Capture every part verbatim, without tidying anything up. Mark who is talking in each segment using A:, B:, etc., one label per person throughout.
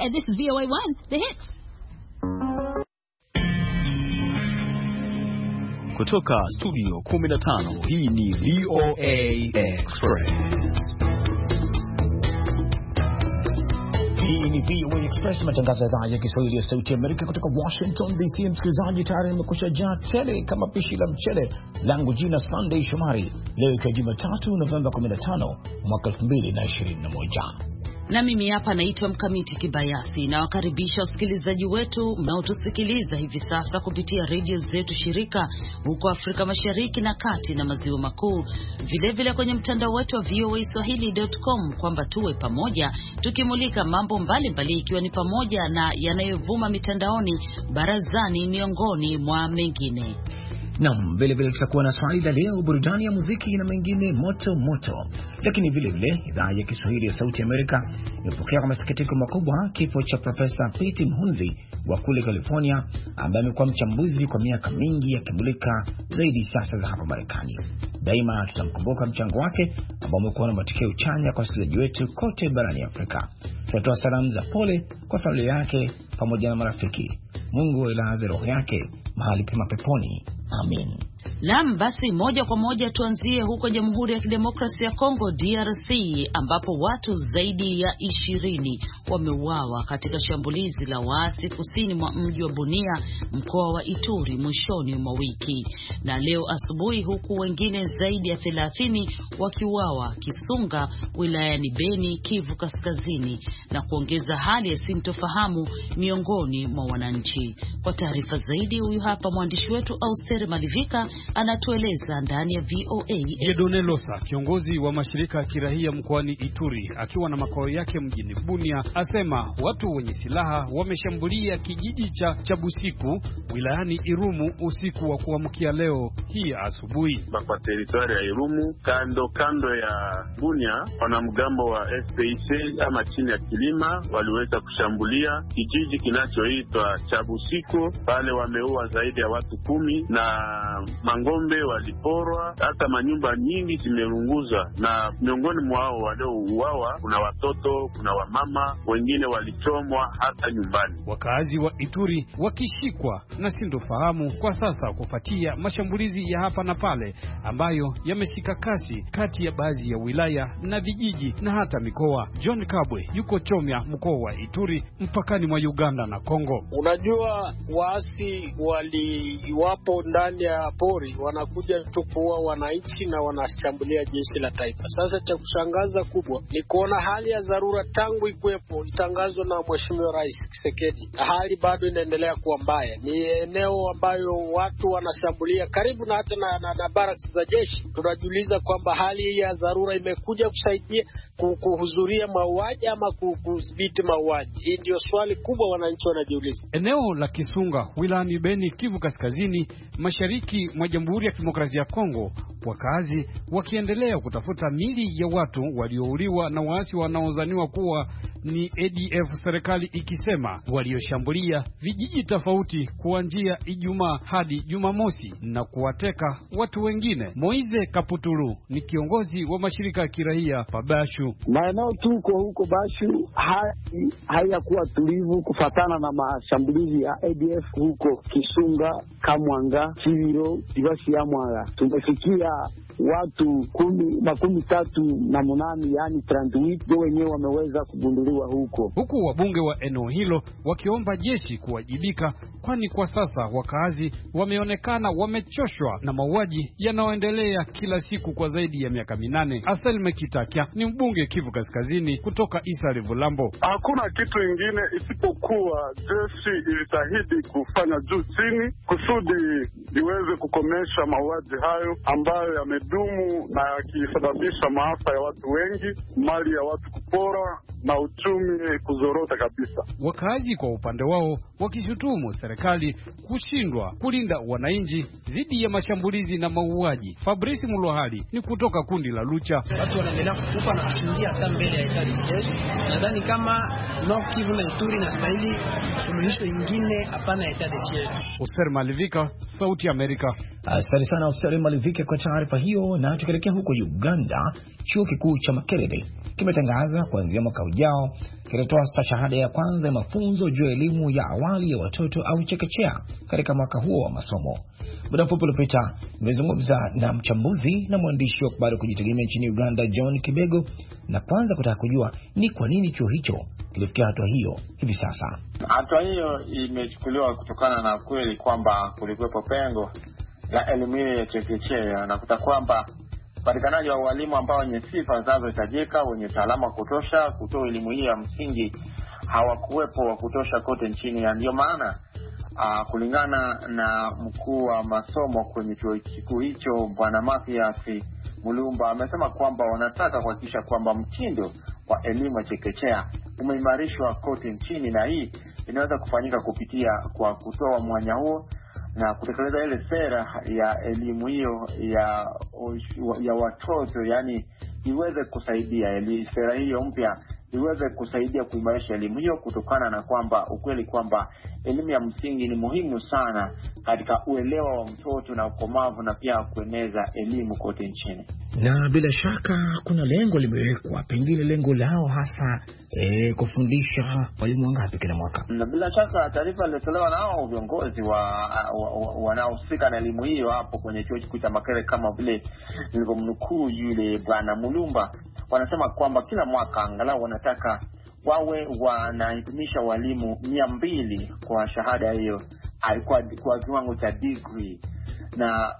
A: and this is V O A one, The Hits.
B: Kutoka studio kumi na tano, hii ni V O A Express.
C: Hii ni V O A Express, matangazo ya idhaa ya Kiswahili ya Sauti ya Amerika kutoka Washington D C. Msikilizaji, tayari nimekusha jaa tele kama pishi la mchele. Langu jina Sunday Shomari. Leo ikiwa Jumatatu Novemba kumi na tano mwaka elfu mbili na ishirini na moja.
D: Na mimi hapa naitwa Mkamiti Kibayasi, na wakaribisha wasikilizaji wetu mnaotusikiliza hivi sasa kupitia redio zetu shirika huko Afrika Mashariki na Kati na Maziwa Makuu, vile vile kwenye mtandao wetu wa v o a swahili dot com, kwamba tuwe pamoja tukimulika mambo mbalimbali ikiwa ni pamoja na yanayovuma mitandaoni, barazani, miongoni mwa mengine.
C: Naam, vile vile tutakuwa na swali la leo, burudani ya muziki na mengine moto moto. Lakini vile vile idhaa ya Kiswahili ya Sauti ya Amerika imepokea kwa masikitiko makubwa kifo cha Profesa Pete Mhunzi wa kule California, ambaye amekuwa mchambuzi kwa miaka mingi akimulika zaidi siasa za hapa Marekani. Daima tutamkumbuka mchango wake ambao umekuwa na matokeo chanya kwa wasikilizaji wetu kote barani Afrika. Tunatoa salamu za pole kwa familia yake pamoja na marafiki. Mungu ailaze roho yake mahali pema peponi. Amen.
D: Naam, basi moja kwa moja tuanzie huko Jamhuri ya Kidemokrasia ya Kongo D R C, ambapo watu zaidi ya ishirini wameuawa katika shambulizi la waasi kusini mwa mji wa Bunia, mkoa wa Ituri, mwishoni mwa wiki. Na leo asubuhi huku wengine zaidi ya thelathini wakiuawa Kisunga wilayani Beni, Kivu Kaskazini, na kuongeza hali ya sintofahamu miongoni mwa wananchi. Kwa taarifa zaidi, huyu hapa mwandishi wetu Austeri Malivika anatueleza ndani ya V O A.
E: Jedone Losa, kiongozi wa mashirika ya kirahia mkoani Ituri, akiwa na makao yake mjini Bunia, asema watu wenye silaha wameshambulia kijiji cha Chabusiku wilayani Irumu usiku wa kuamkia leo hii asubuhi.
F: Kwa teritoria ya Irumu, kando kando ya Bunia, wanamgambo wa F P I C ama chini ya kilima waliweza kushambulia kijiji kinachoitwa Chabusiku. Pale wameua zaidi ya watu kumi na mangombe waliporwa, hata manyumba nyingi zimerunguzwa, na miongoni mwao waliouawa kuna watoto, kuna wamama, wengine walichomwa hata nyumbani.
E: Wakazi wa Ituri wakishikwa na sintofahamu kwa sasa kufuatia mashambulizi ya hapa na pale ambayo yameshika kasi kati ya baadhi ya wilaya na vijiji na hata mikoa. John Kabwe yuko Chomya, mkoa wa Ituri, mpakani mwa Uganda na Kongo.
G: Unajua waasi waliwapo ndani ya pori, wanakuja tu kuua wananchi na wanashambulia jeshi la taifa. Sasa cha kushangaza kubwa ni kuona hali ya dharura tangu ikuwepo itangazwa na Mheshimiwa Rais Tshisekedi, hali bado inaendelea kuwa mbaya. Ni eneo ambayo watu wanashambulia karibu na hata na, na, na barracks za jeshi. Tunajiuliza kwamba hali ya dharura imekuja kusaidia kuhudhuria mauaji ama kudhibiti mauaji. Hii ndio swali kubwa wananchi wanajiuliza.
E: Eneo la Kisunga wilayani Beni, Kivu Kaskazini, mashariki mwa Jamhuri ya Kidemokrasia ya Kongo, wakazi wakiendelea kutafuta mili ya watu waliouliwa na waasi wanaozaniwa kuwa ni A D F, serikali ikisema walioshambulia vijiji tofauti kuanzia Ijumaa hadi Jumamosi na kuwateka watu wengine. Moize Kaputulu ni kiongozi wa mashirika ya kirahia Pabashu.
H: Maeneo tuko huko Bashu hai hayakuwa tulivu kufatana na mashambulizi ya A D F huko Kisunga, Kamwanga, Chiviro, Tibasi ya Mwanga. Tumefikia watu kumi, makumi tatu na munani, yani thelathini ndio wenyewe wameweza kugunduliwa huko.
E: Huku wabunge wa eneo hilo wakiomba jeshi kuwajibika, kwani kwa sasa wakazi wameonekana wamechoshwa na mauaji yanayoendelea kila siku kwa zaidi ya miaka minane. Asel Mekitakia ni mbunge Kivu Kaskazini kutoka Isari Vulambo.
F: Hakuna kitu kingine isipokuwa jeshi ilitahidi kufanya juu chini kusudi liweze kukomesha mauaji hayo ambayo yamedumu na yakisababisha maafa ya watu wengi, mali ya watu kupora na uchumi kuzorota kabisa.
E: Wakazi kwa upande wao wakishutumu serikali kushindwa kulinda wananchi dhidi ya mashambulizi na mauaji. Fabrice Mulohali ni kutoka kundi la Lucha.
I: Watu wanaendelea kukufa na kushindia hata mbele ya itali jeshi. Nadhani kama North Kivu na Ituri na stahili suluhisho ingine hapana itali jeshi.
E: Oser Malivika, Sauti Amerika.
C: Asante sana Oser Malivika kwa taarifa hiyo. Na tukielekea huko Uganda, chuo kikuu cha Makerere kimetangaza kuanzia mwaka ujao kitatoa stashahada ya kwanza ya mafunzo juu ya elimu ya awali ya watoto au chekechea katika mwaka huo wa masomo. Muda mfupi uliopita nimezungumza na mchambuzi na mwandishi wa habari kujitegemea nchini Uganda John Kibego, na kwanza kutaka kujua ni kwa nini chuo hicho kilifikia hatua hiyo hivi sasa.
J: Hatua hiyo imechukuliwa kutokana na kweli kwamba kulikuwepo pengo la elimu ya chekechea, na kuta kwamba upatikanaji wa walimu ambao wenye sifa zinazohitajika, wenye taaluma kutosha kutoa elimu hii ya msingi hawakuwepo wa kutosha kote nchini. Ndio maana Uh, kulingana na mkuu wa masomo kwenye chuo kikuu hicho Bwana Mathias Mulumba amesema kwamba wanataka kuhakikisha kwamba mtindo wa elimu ya chekechea umeimarishwa kote nchini, na hii inaweza kufanyika kupitia kwa kutoa mwanya huo na kutekeleza ile sera ya elimu hiyo ya ya watoto, yani iweze kusaidia eli sera hiyo mpya iweze kusaidia kuimarisha elimu hiyo, kutokana na kwamba ukweli kwamba elimu ya msingi ni muhimu sana katika uelewa wa mtoto na ukomavu na pia kueneza elimu kote nchini.
C: Na bila shaka kuna lengo limewekwa, pengine lengo lao hasa e, kufundisha walimu wangapi kila mwaka?
J: Na bila shaka taarifa ilitolewa na hao viongozi wa wanaohusika na elimu hiyo hapo kwenye chuo kikuu cha Makerere, kama vile nilivyomnukuu yule Bwana Mulumba. Wanasema kwamba kila mwaka angalau wanataka wawe wanahitimisha walimu mia mbili kwa shahada hiyo kwa, kwa kiwango cha degree, na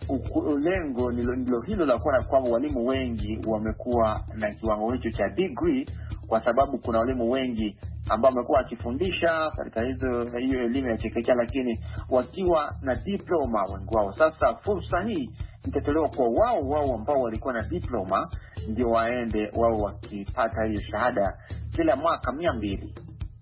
J: lengo ndilo hilo la kuona kwamba walimu wengi wamekuwa na kiwango hicho cha degree, kwa sababu kuna walimu wengi ambao wamekuwa wakifundisha katika hizo hiyo elimu ya chekechea lakini wakiwa na diploma wengi wao. Sasa fursa hii itatolewa kwa wao wao ambao walikuwa na diploma, ndio waende wao wakipata hiyo shahada kila mwaka mia mbili.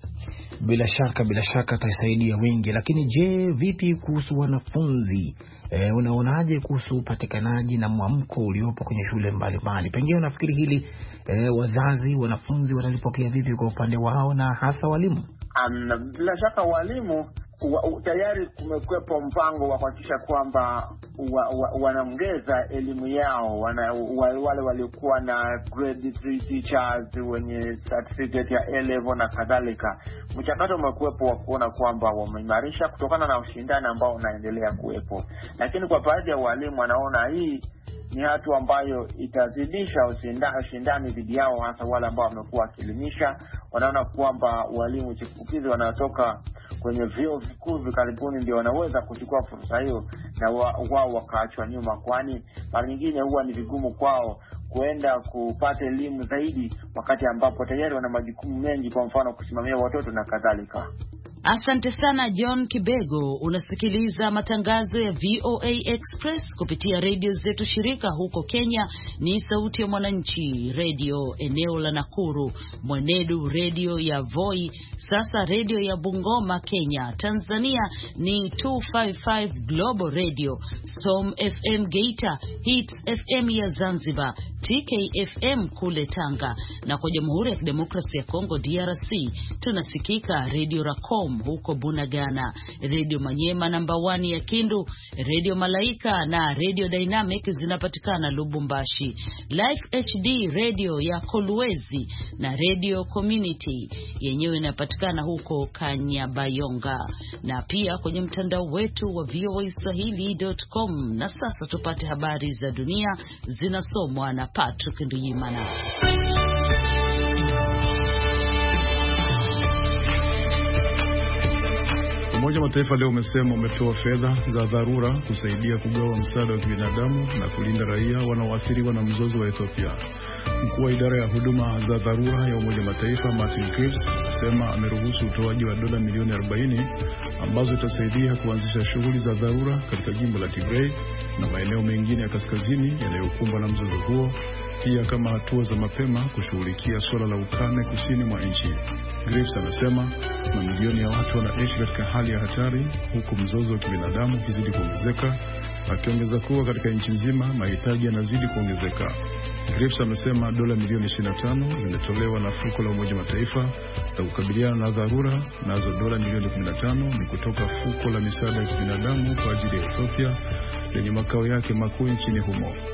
C: Bila shaka bila shaka itasaidia wengi. Lakini je, vipi kuhusu wanafunzi? E, unaonaje kuhusu upatikanaji na mwamko uliopo kwenye shule mbalimbali? Pengine unafikiri hili e, wazazi, wanafunzi wanalipokea vipi kwa upande wao na hasa walimu?
J: Um, bila shaka walimu wa, tayari kumekuwepo mpango wa kuhakikisha kwamba wa, wa, wanaongeza elimu yao, wana, wa, wale waliokuwa na grade three teachers wenye certificate ya A level na kadhalika. Mchakato umekuwepo wa kuona kwamba wameimarisha kutokana na ushindani ambao unaendelea kuwepo, lakini kwa baadhi ya walimu wanaona hii ni hatua ambayo itazidisha ushindani dhidi yao, hasa wale ambao wamekuwa wakielimisha. Wanaona kwamba walimu chipukizi wanatoka kwenye vyuo vikuu karibuni ndio wanaweza kuchukua fursa hiyo, na wao wakaachwa nyuma, kwani mara nyingine huwa ni vigumu kwao kuenda kupata elimu zaidi wakati ambapo tayari wana majukumu mengi, kwa mfano kusimamia watoto na kadhalika.
D: Asante sana John Kibego. Unasikiliza matangazo ya V O A Express kupitia radio zetu shirika. Huko Kenya ni Sauti ya Mwananchi Radio eneo la Nakuru, Mwenedu Radio ya Voi, Sasa Radio ya Bungoma Kenya. Tanzania ni two fifty-five Global Radio, Storm F M Geita, Hits F M ya Zanzibar, T K F M kule Tanga, na kwa Jamhuri ya Kidemokrasia ya Kongo D R C tunasikika Radio Racom huko Bunagana, Radio Manyema namba one ya Kindu, Radio Malaika na Radio Dynamic zinapatikana Lubumbashi, Life H D Radio ya Kolwezi na Radio Community yenyewe inapatikana huko Kanyabayonga, na pia kwenye mtandao wetu wa v o a swahili dot com. Na sasa tupate habari za dunia zinasomwa na Patrick Nduyimana.
K: Umoja wa Mataifa leo umesema umetoa fedha za dharura kusaidia kugawa msaada wa kibinadamu na kulinda raia wanaoathiriwa na mzozo wa Ethiopia. Mkuu wa idara ya huduma za dharura ya Umoja wa Mataifa Martin Griffiths anasema ameruhusu utoaji wa dola milioni arobaini ambazo itasaidia kuanzisha shughuli za dharura katika jimbo la Tigray na maeneo mengine ya kaskazini yanayokumbwa na mzozo huo, pia kama hatua za mapema kushughulikia suala la ukame kusini mwa nchi. Griffiths anasema mamilioni ya watu wanaishi katika hali ya hatari huku mzozo wa kibinadamu ukizidi kuongezeka, akiongeza kuwa katika nchi nzima mahitaji yanazidi kuongezeka. Griffiths amesema dola milioni ishirini na tano zimetolewa na fuko la Umoja wa Mataifa la kukabiliana na dharura, nazo dola milioni kumi na tano ni kutoka fuko la misaada ya kibinadamu kwa ajili ya Ethiopia lenye makao yake makuu nchini humo.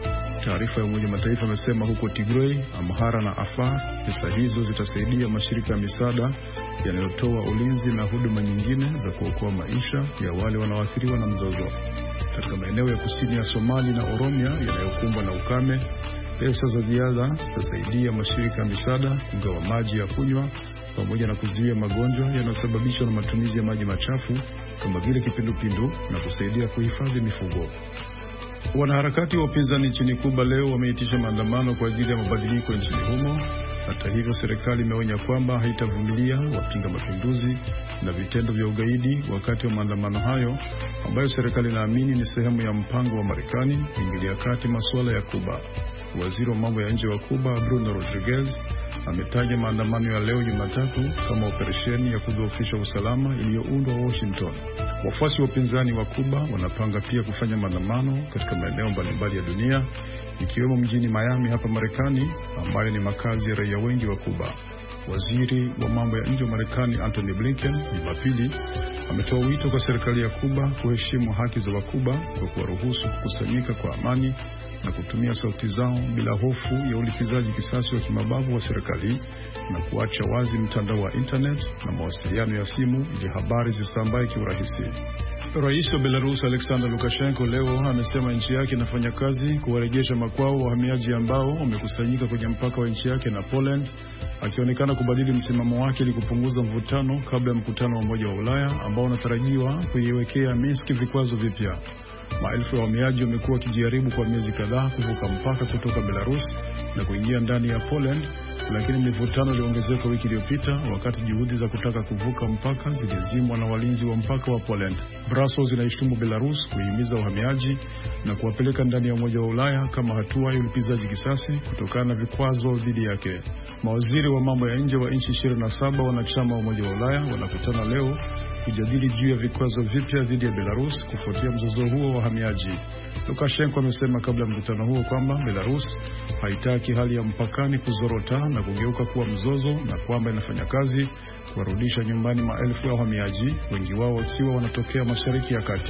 K: Taarifa ya Umoja Mataifa imesema huko Tigray, Amhara na Afar, pesa hizo zitasaidia mashirika ya misaada yanayotoa ulinzi na huduma nyingine za kuokoa maisha ya wale wanaoathiriwa na mzozo. Katika maeneo ya kusini ya Somali na Oromia yanayokumbwa na ukame, pesa za ziada zitasaidia mashirika ya misaada kugawa maji ya kunywa pamoja na kuzuia magonjwa yanayosababishwa na matumizi ya maji machafu kama vile kipindupindu na kusaidia kuhifadhi mifugo. Wanaharakati wa upinzani nchini Kuba leo wameitisha maandamano kwa ajili ya mabadiliko nchini humo. Hata hivyo, serikali imeonya kwamba haitavumilia wapinga mapinduzi na vitendo vya ugaidi wakati wa maandamano hayo, ambayo serikali inaamini ni sehemu ya mpango wa Marekani kuingilia kati masuala ya Kuba. Waziri wa mambo ya nje wa Kuba, Bruno Rodriguez, ametaja maandamano ya leo Jumatatu kama operesheni ya kudhoofisha usalama iliyoundwa Washington. Wafuasi wa upinzani wa Kuba wanapanga pia kufanya maandamano katika maeneo mbalimbali ya dunia, ikiwemo mjini Miami hapa Marekani, ambayo ni makazi ya raia wengi wa Kuba. Waziri wa mambo ya nje wa Marekani Antony Blinken Jumapili ametoa wito kwa serikali ya Kuba kuheshimu haki za Wakuba kwa kuwaruhusu kukusanyika kwa amani na kutumia sauti zao bila hofu ya ulipizaji kisasi wa kimabavu wa serikali, na kuacha wazi mtandao wa internet na mawasiliano ya simu ili habari zisambae kiurahisi. Rais wa Belarus Alexander Lukashenko leo amesema nchi yake inafanya kazi kuwarejesha makwao wahamiaji ambao wamekusanyika kwenye mpaka wa nchi yake na Poland, akionekana kubadili msimamo wake ili kupunguza mvutano kabla ya mkutano wa Umoja wa Ulaya ambao unatarajiwa kuiwekea Minsk vikwazo vipya. Maelfu ya wahamiaji wamekuwa wakijaribu kwa miezi kadhaa kuvuka mpaka kutoka Belarus na kuingia ndani ya Poland, lakini mivutano iliongezeka wiki iliyopita wakati juhudi za kutaka kuvuka mpaka zilizimwa na walinzi wa mpaka wa Poland. Brussels inaishtumu Belarus kuhimiza uhamiaji na kuwapeleka ndani ya Umoja wa Ulaya kama hatua ya ulipizaji kisasi kutokana na vikwazo dhidi yake. Mawaziri wa mambo ya nje wa nchi ishirini na saba wanachama wa Umoja wa Ulaya wanakutana leo kujadili juu ya vikwazo vipya dhidi ya Belarus kufuatia mzozo huo wa wahamiaji. Lukashenko amesema kabla ya mkutano huo kwamba Belarus haitaki hali ya mpakani kuzorota na kugeuka kuwa mzozo, na kwamba inafanya kazi kuwarudisha nyumbani maelfu ya wahamiaji, wengi wao wakiwa wanatokea Mashariki ya Kati.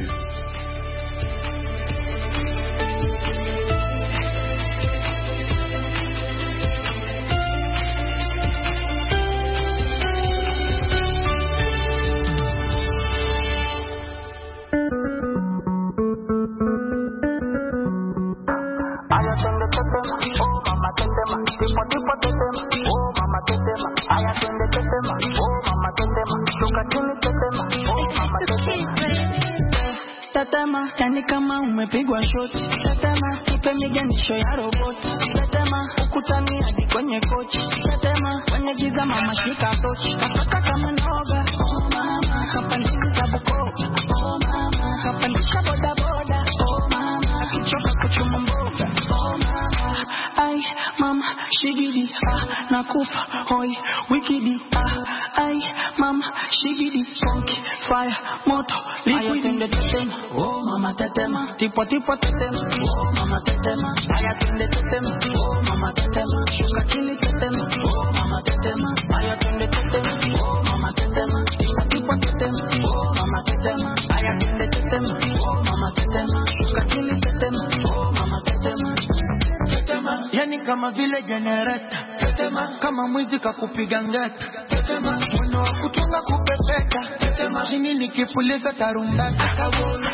L: Tetema, yani kama umepigwa shoti. Tetema, ipe miganisho ya roboti. Tetema, ukutani hadi kwenye kochi. Tetema, kwenye giza mama shika tochi. Kataka kama noga, oh mama. Kapandisha buko, oh mama. Kapandisha boda boda, oh mama. Kichoka kuchuma mboga, oh mama. Ay, mama, shigidi, ah, nakufa, hoi, wikidi, ah. Ay, mama, shigidi, funky, fire, moto, liquid. Oh mama tetema, tipo tipo tetema. Oh mama tetema, aya twende tetema. Oh mama tetema, shuka chini tetema. Oh mama tetema, aya twende tetema. Oh mama tetema, tipo tipo tetema. Oh mama tetema, aya twende tetema. Oh mama tetema, shuka chini tetema. Oh mama tetema, tetema, yani kama vile generator. Tetema, kama mwizi kakupiga ngeta. Tetema, mwana wa kutunga kupepeka. Tetema, chini nikipuliza tarumbeta.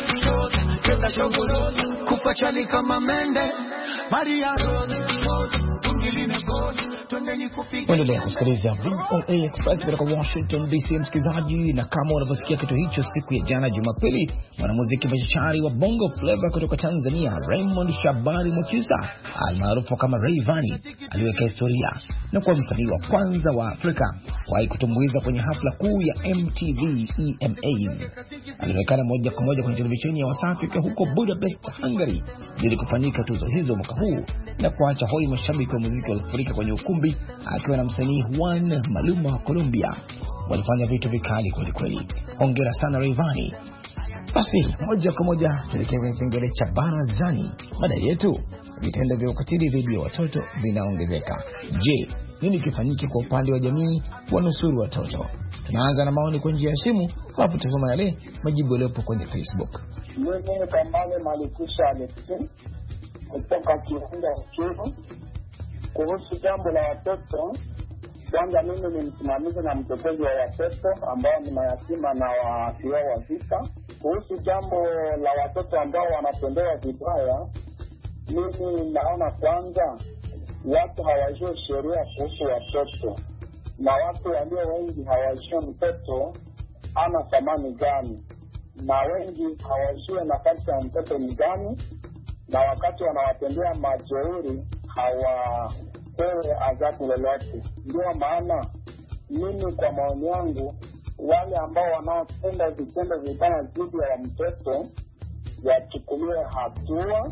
L: Kenda shogorozi, kupachali kama mende. Maria Rose, tungiline gold.
C: Endelea kusikiliza V O A Express kutoka Washington D C, msikilizaji, na kama unavyosikia kitu hicho, siku ya jana Jumapili, mwanamuziki machachari wa Bongo Flava kutoka Tanzania Raymond Shabani Mwakyusa almaarufu kama Rayvanny aliweka historia na kuwa msanii wa kwanza wa Afrika kwa kutumbuiza kwenye hafla kuu ya M T V E M A. Alionekana moja kwa moja kwenye televisheni ya Wasafi huko Budapest, Hungary, ili kufanyika tuzo hizo mwaka huu na kuacha hoi mashabiki wa muziki walifurika kwenye ukumbi, akiwa na msanii Juan Maluma wa Colombia. Walifanya vitu vikali kweli kweli. Hongera sana Rayvanny. Basi moja kwa moja tuelekea kwenye kipengele cha barazani. Mada yetu, vitendo vya ukatili dhidi ya watoto vinaongezeka. Je, nini kifanyike kwa upande wa jamii wanusuru watoto? Tunaanza na maoni kwa njia ya simu, hapo tutasoma yale majibu yaliyopo kwenye Facebook.
M: Mimi Kambale Malikusha Alexi
H: kutoka Kiunga Kivu. Kuhusu jambo la watoto, kwanza mimi ni msimamizi na mtetezi wa watoto ambao ni mayatima na waathiriwa wa vita. Kuhusu jambo la watoto ambao wanatendewa vibaya, mimi naona kwanza watu hawajui sheria kuhusu watoto, na watu walio wengi hawajui mtoto ana thamani gani, na wengi hawajui nafasi ya mtoto ni gani, na wakati wanawatendea majeuri hawapewe adhabu lolote. Ndio maana mimi kwa maoni yangu, wale ambao wanaotenda vitendo vibaya dhidi ya mtoto wachukuliwe hatua,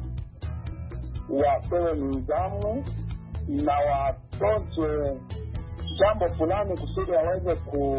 H: wapewe nidhamu na watozwe jambo fulani kusudi waweze ku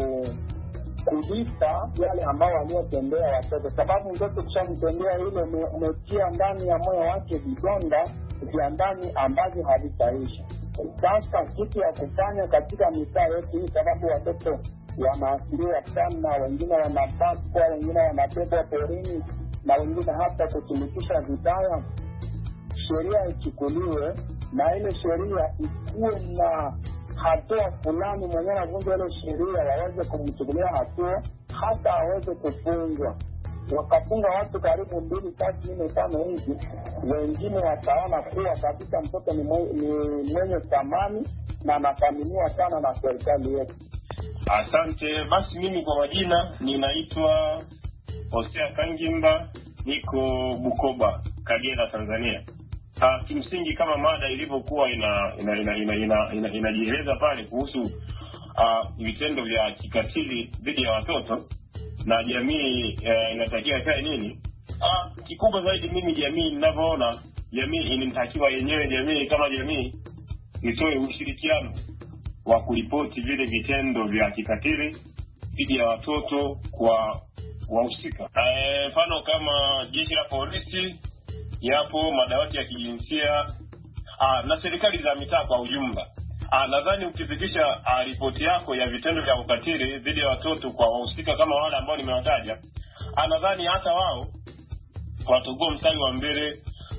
H: kulipa yale ambao waliotendewa watoto, sababu mtoto kushamtendea ile umetia ndani ya moyo wake vidonda vya ndani ambavyo havitaisha. Sasa kitu ya kufanya katika mitaa yetu hii, sababu watoto wanaathiriwa sana, wengine wanapakwa, wengine wanabebwa porini, na wengine hata kutumikisha vibaya, sheria ichukuliwe, na ile sheria ikuwe na hatua fulani, mwenye anavunja ile sheria waweze kumchukulia hatua, hata aweze kufungwa. Wakafunga watu karibu mbili, tatu, nne, tano hivi, wengine wataona kuwa kabisa mtoto ni mwenye thamani na anathaminiwa sana na serikali yetu.
M: Asante. Basi mimi kwa majina ninaitwa Hosea Kangimba, niko Bukoba, Kagera, Tanzania. Uh, kimsingi kama mada ilivyokuwa ina inajieleza ina, ina, ina, ina, ina pale kuhusu uh, vitendo vya kikatili dhidi ya watoto na jamii uh, inatakiwa kae nini, uh, kikubwa zaidi mimi jamii ninavyoona, jamii inatakiwa yenyewe, jamii kama jamii itoe ushirikiano wa kuripoti vile vitendo vya kikatili dhidi ya watoto kwa wahusika. Mfano uh, kama jeshi la polisi, yapo madawati ya kijinsia, aa, na serikali za mitaa kwa ujumla. Nadhani ukifikisha ripoti yako ya vitendo vya ukatili dhidi ya watoto kwa wahusika kama wale ambao nimewataja, nadhani hata wao watakuwa mstari wa mbele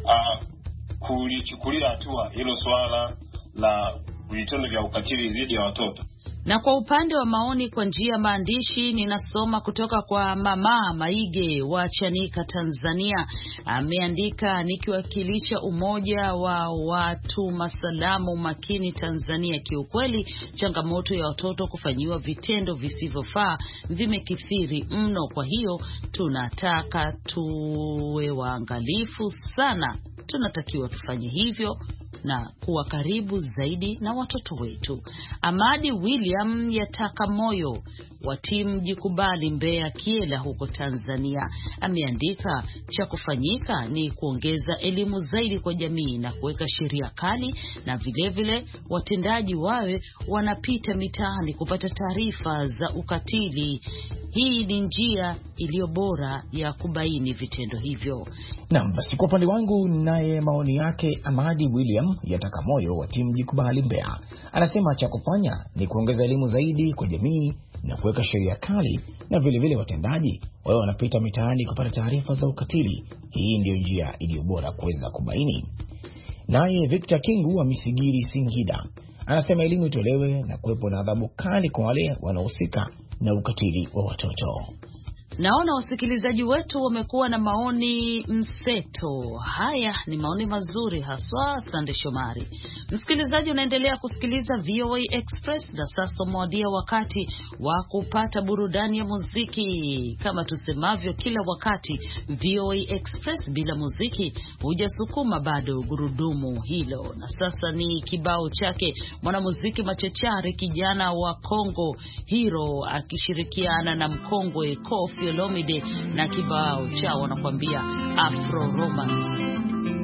M: kulichukulia hatua hilo swala la vitendo vya ukatili dhidi ya watoto.
D: Na kwa upande wa maoni kwa njia ya maandishi, ninasoma kutoka kwa Mama Maige wa Chanika, Tanzania. Ameandika, nikiwakilisha umoja wa watu masalamu makini Tanzania, kiukweli changamoto ya watoto kufanyiwa vitendo visivyofaa vimekithiri mno. Kwa hiyo tunataka tuwe waangalifu sana. Tunatakiwa tufanye hivyo na kuwa karibu zaidi na watoto wetu. Amadi William Yataka Moyo wa timu Jikubali Mbeya Kiela huko Tanzania ameandika, cha kufanyika ni kuongeza elimu zaidi kwa jamii na kuweka sheria kali, na vile vile watendaji wawe wanapita mitaani kupata taarifa za ukatili. Hii ni njia iliyo bora ya kubaini vitendo hivyo.
C: Naam, basi kwa upande wangu naye maoni yake Amadi William Yataka Moyo wa timu Jikubali Mbeya anasema cha kufanya ni kuongeza elimu zaidi kwa jamii na kuweka sheria kali, na vile vile watendaji wao wanapita mitaani kupata taarifa za ukatili. Hii ndio njia iliyo bora kuweza kubaini. Naye Victor Kingu wa Misigiri, Singida anasema elimu itolewe na kuwepo na adhabu kali kwa wale wanaohusika na ukatili wa watoto.
D: Naona wasikilizaji wetu wamekuwa na maoni mseto. Haya ni maoni mazuri haswa. Sande Shomari. Msikilizaji, unaendelea kusikiliza V O A Express, na sasa mwadia wakati wa kupata burudani ya muziki. Kama tusemavyo kila wakati, V O A Express bila muziki hujasukuma bado gurudumu hilo. Na sasa ni kibao chake mwanamuziki machachari kijana wa Kongo Hero akishirikiana na mkongwe Kofi Olomide na kibao chao wanakuambia Afro Romance.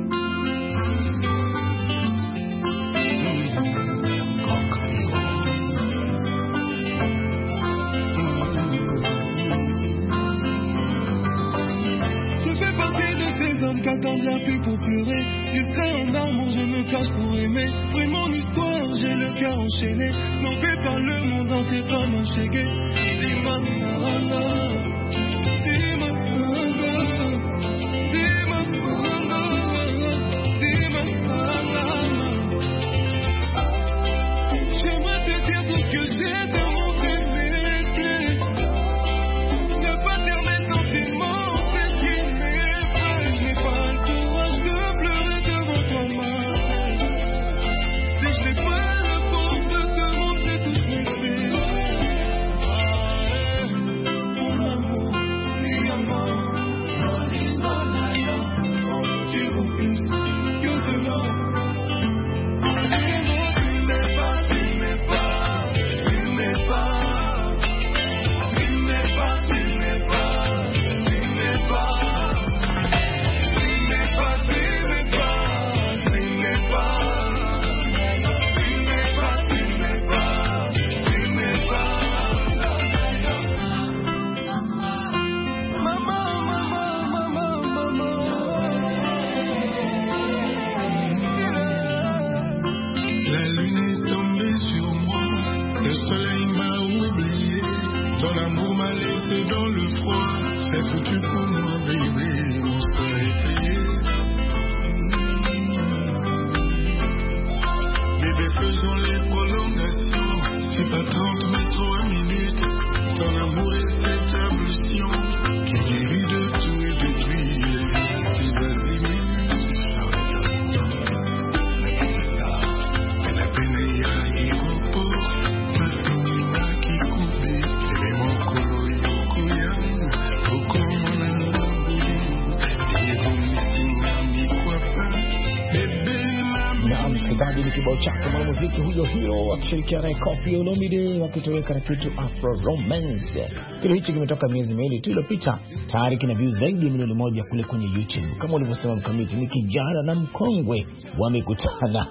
N: Qu'attendre la pluie pour pleurer. Du près en amour je me cache pour aimer. Oui mon histoire, j'ai le cœur enchaîné. Snobé par le monde entier comme un chégué. Dis-moi, dis-moi, dis-moi, dis-moi, dis-moi, C'est foutu pour moi, baby, on serait payé. Bébé, faisons les prolongations. C'est pas trente mais trois minutes. Ton amour et cette ablution qui guérit de tout et détruit les vices azimuts. La peine y a aéroport. Matumina qui coupé. Élément kolo yoko yang. Oko monanga bouillon. Yenye komisina mi kwa pa. Bébé mami.
C: Na msikilizaji, ni kibao chake mwanamuziki huyo huyo akishirikiana na Koffi Olomide wakitoweka na kitu Afro Romance. Kile hicho kimetoka miezi miwili tu iliyopita, tayari kina views zaidi ya milioni moja kule kwenye YouTube. Kama ulivyosema Mkamiti, ni kijana na mkongwe wamekutana.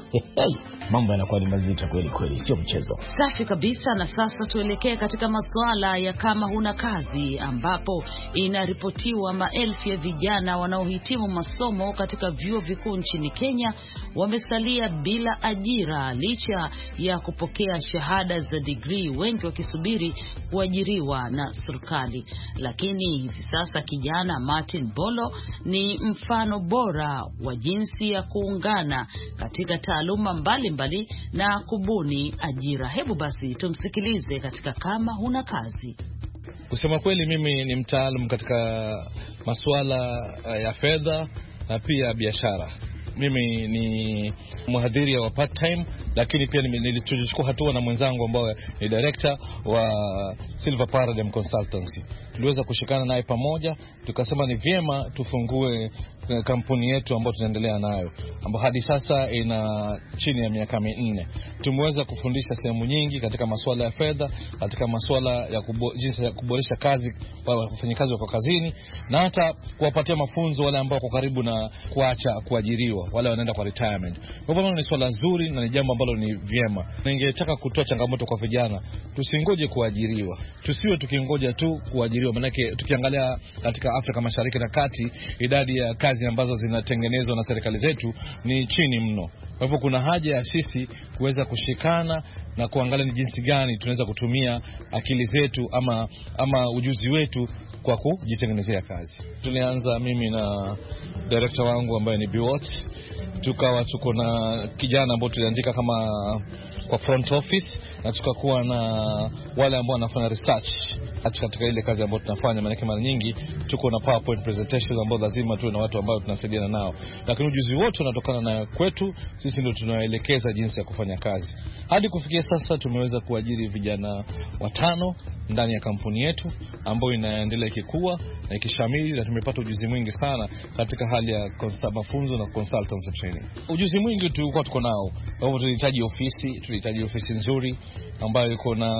C: Mambo yanakuwa ni mazito kweli kweli, sio mchezo.
D: Safi kabisa. Na sasa tuelekee katika masuala ya kama huna kazi, ambapo inaripotiwa maelfu ya vijana wanaohitimu masomo katika vyuo vikuu nchini Kenya wamesalia bila ajira licha ya kupokea shahada za degree, wengi wakisubiri kuajiriwa na serikali. Lakini hivi sasa kijana Martin Bolo ni mfano bora wa jinsi ya kuungana katika taaluma mbalimbali mbali na kubuni ajira. Hebu basi tumsikilize katika kama huna kazi.
O: Kusema kweli, mimi ni mtaalamu katika masuala ya fedha na pia biashara. Mimi ni mhadhiri wa part time, lakini pia nilichukua hatua na mwenzangu ambao ni director wa Silver Paradigm Consultancy. Tuliweza kushikana naye pamoja, tukasema ni vyema tufungue kampuni yetu ambayo tunaendelea nayo, ambayo hadi sasa ina chini ya miaka minne. Tumeweza kufundisha sehemu nyingi katika masuala ya fedha, katika masuala ya kubo, jinsi ya kuboresha kazi kwa wafanyakazi wako kazini, na hata kuwapatia mafunzo wale ambao wako karibu na kuacha kuajiriwa, wale wanaenda kwa retirement. Kwa hivyo ni swala zuri na ni jambo ambalo ni vyema. Ningetaka kutoa changamoto kwa vijana, tusingoje kuajiriwa. Tusiwe tukingoja tu kuajiriwa, maana tukiangalia katika Afrika Mashariki na Kati, idadi ya kazi ambazo zinatengenezwa na serikali zetu ni chini mno. Kwa hivyo kuna haja ya sisi kuweza kushikana na kuangalia ni jinsi gani tunaweza kutumia akili zetu ama ama ujuzi wetu kwa kujitengenezea kazi. Tulianza mimi na director wangu ambaye ni Biwot, tukawa tuko na kijana ambao tuliandika kama kwa front office, na tukakuwa na wale ambao wanafanya research katika ile kazi ambayo tunafanya. Maana mara nyingi tuko na PowerPoint presentations ambao lazima tuwe na watu ambao tunasaidiana nao, lakini ujuzi wote unatokana na kwetu sisi, ndio tunaelekeza jinsi ya kufanya kazi. Hadi kufikia sasa tumeweza kuajiri vijana watano ndani ya kampuni yetu ambayo inaendelea kikua na ikishamili, na tumepata ujuzi mwingi sana katika hali ya mafunzo na consultancy training. Ujuzi mwingi tulikuwa tuko nao. Kwa hivyo tulihitaji ofisi, tulihitaji ofisi nzuri ambayo iko na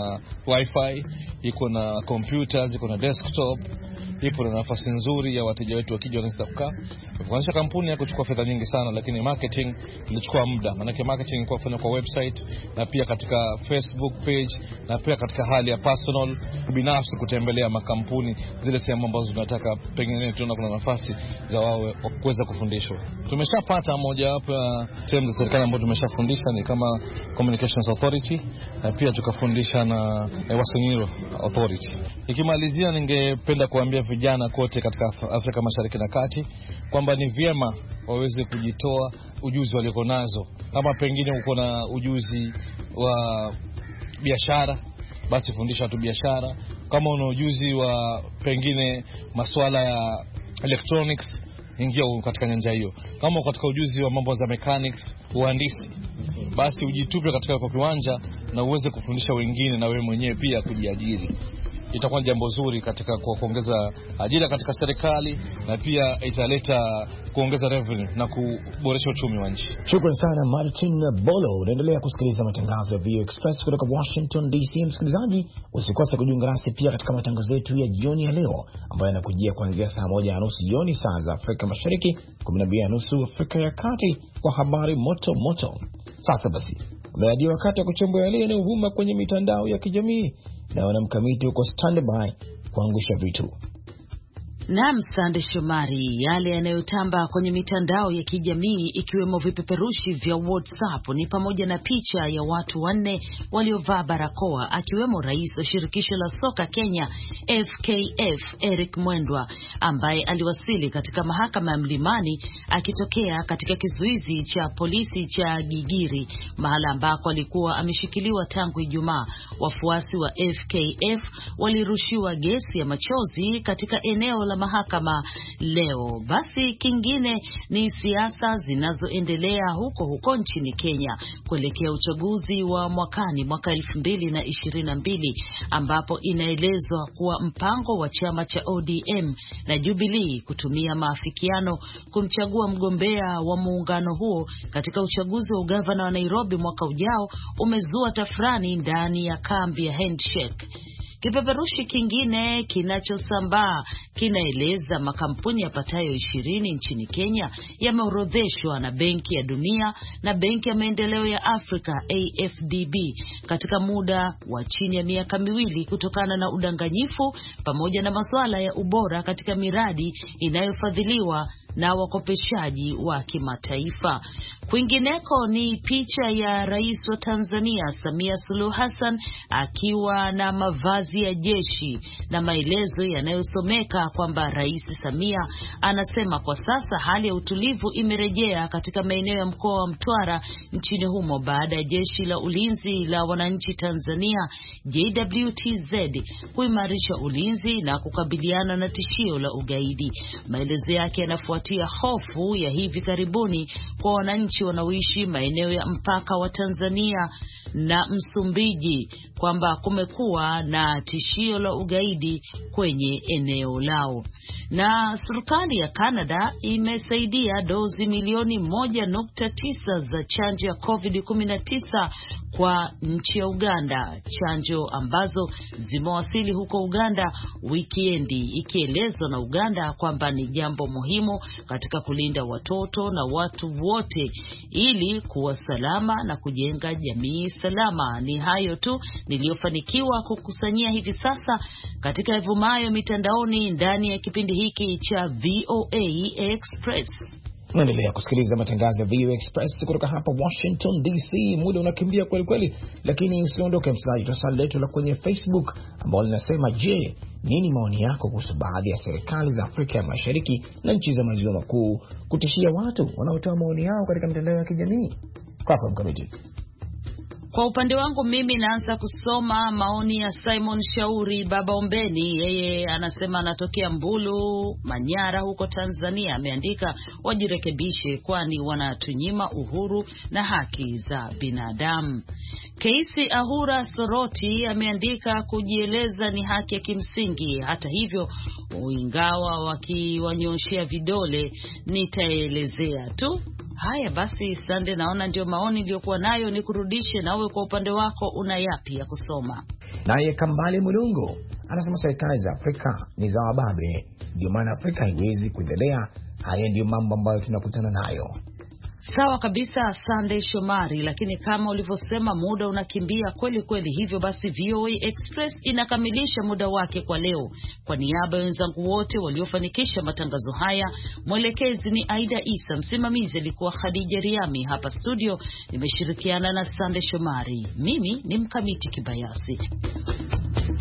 O: wifi, iko na computers, iko na desktop, ipo na nafasi nzuri ya wateja wetu wakija wanaweza kukaa. Kuanzisha kampuni ya kuchukua fedha nyingi sana, lakini marketing ilichukua muda. Maana marketing ilikuwa kufanya kwa website na pia katika Facebook page na pia katika hali ya personal binafsi kutembelea makampuni zile sehemu ambazo tunataka pengine tunaona kuna nafasi za wao kuweza kufundishwa. Tumeshapata moja wapo ya sehemu za serikali ambazo tumeshafundisha ni kama Communications Authority, na pia tukafundisha na eh, Wasonyiro Authority. Nikimalizia, ningependa kuambia vijana kote katika Afrika Mashariki na Kati kwamba ni vyema waweze kujitoa ujuzi walioko nazo. Kama pengine uko na ujuzi wa biashara, basi fundisha tu biashara. Kama una ujuzi wa pengine masuala ya electronics, ingia katika nyanja hiyo. Kama uko katika ujuzi wa mambo za mechanics, uhandisi, basi ujitupe katika kwa kiwanja na uweze kufundisha wengine na wewe mwenyewe pia kujiajiri. Itakuwa jambo zuri katika kuongeza ajira katika serikali, na pia italeta kuongeza revenue na kuboresha uchumi wa nchi.
C: Shukrani sana Martin Bolo. Unaendelea kusikiliza matangazo ya V O Express kutoka Washington D C. Msikilizaji, usikose kujiunga nasi pia katika matangazo yetu ya jioni ya leo ambayo yanakujia kuanzia saa moja na nusu jioni saa za Afrika Mashariki, kumi na mbili na nusu Afrika ya Kati, kwa habari moto moto. Sasa basi, umeadia wakati wa kuchambua yale yanayovuma kwenye mitandao ya kijamii, na wanamkamiti uko standby kuangusha vitu.
D: Naam, Sande Shomari, yale yanayotamba kwenye mitandao ya kijamii ikiwemo vipeperushi vya WhatsApp ni pamoja na picha ya watu wanne waliovaa barakoa, akiwemo rais wa shirikisho la soka Kenya F K F Eric Mwendwa, ambaye aliwasili katika mahakama ya Mlimani akitokea katika kizuizi cha polisi cha Gigiri, mahala ambako alikuwa ameshikiliwa tangu Ijumaa. Wafuasi wa F K F walirushiwa gesi ya machozi katika eneo la mahakama leo. Basi kingine ni siasa zinazoendelea huko huko nchini Kenya kuelekea uchaguzi wa mwakani mwaka elfu mbili na ishirini na mbili, ambapo inaelezwa kuwa mpango wa chama cha O D M na Jubilee kutumia maafikiano kumchagua mgombea wa muungano huo katika uchaguzi wa ugavana wa Nairobi mwaka ujao umezua tafrani ndani ya kambi ya Handshake. Kipeperushi kingine kinachosambaa kinaeleza makampuni yapatayo ishirini nchini Kenya yameorodheshwa na Benki ya Dunia na Benki ya Maendeleo ya Afrika A F D B katika muda wa chini ya miaka miwili kutokana na udanganyifu pamoja na masuala ya ubora katika miradi inayofadhiliwa na wakopeshaji wa kimataifa. Kwingineko ni picha ya rais wa Tanzania Samia Suluhu Hassan akiwa na mavazi ya jeshi na maelezo yanayosomeka kwamba Rais Samia anasema kwa sasa hali ya utulivu imerejea katika maeneo ya mkoa wa Mtwara nchini humo baada ya jeshi la ulinzi la wananchi Tanzania J W T Z kuimarisha ulinzi na kukabiliana na tishio la ugaidi. Maelezo yake yanafuatia hofu ya hivi karibuni kwa wananchi wanaoishi maeneo ya mpaka wa Tanzania na Msumbiji kwamba kumekuwa na tishio la ugaidi kwenye eneo lao. Na serikali ya Canada imesaidia dozi milioni moja nukta tisa za chanjo ya covid kumi na tisa kwa nchi ya Uganda, chanjo ambazo zimewasili huko Uganda wikendi, ikielezwa na Uganda kwamba ni jambo muhimu katika kulinda watoto na watu wote ili kuwa salama na kujenga jamii salama. Ni hayo tu niliyofanikiwa kukusanyia hivi sasa katika evumayo mitandaoni ndani ya kipindi hiki cha V O A Express.
C: Naendelea kusikiliza matangazo ya V O A Express kutoka hapa Washington D C. Muda unakimbia kweli kweli, lakini usiondoke msikilizaji, tutasali letu la kwenye Facebook ambao linasema, je, nini maoni yako kuhusu baadhi ya serikali za Afrika ya Mashariki na nchi za maziwa makuu kutishia watu wanaotoa maoni yao katika mitandao ya kijamii? Kwako Mkamiti.
D: Kwa upande wangu mimi naanza kusoma maoni ya Simon Shauri Baba Ombeni. Yeye anasema anatokea Mbulu, Manyara huko Tanzania. Ameandika wajirekebishe kwani wanatunyima uhuru na haki za binadamu. Keisi Ahura Soroti ameandika kujieleza ni haki ya kimsingi, hata hivyo ingawa wakiwanyoshia vidole nitaelezea tu. Haya basi, Sande, naona ndio maoni niliyokuwa nayo, ni kurudishe nawe kwa upande wako, una yapi ya kusoma?
C: Naye Kambale Mulungu anasema serikali za Afrika ni za wababe, ndio maana Afrika haiwezi kuendelea. Haya ndio mambo ambayo tunakutana nayo.
D: Sawa kabisa Sunday Shomari, lakini kama ulivyosema muda unakimbia kweli kweli, hivyo basi V O A Express inakamilisha muda wake kwa leo. Kwa niaba ya wenzangu wote waliofanikisha matangazo haya, mwelekezi ni Aida Isa, msimamizi alikuwa Khadija Riami, hapa studio nimeshirikiana na Sunday Shomari. Mimi ni Mkamiti Kibayasi.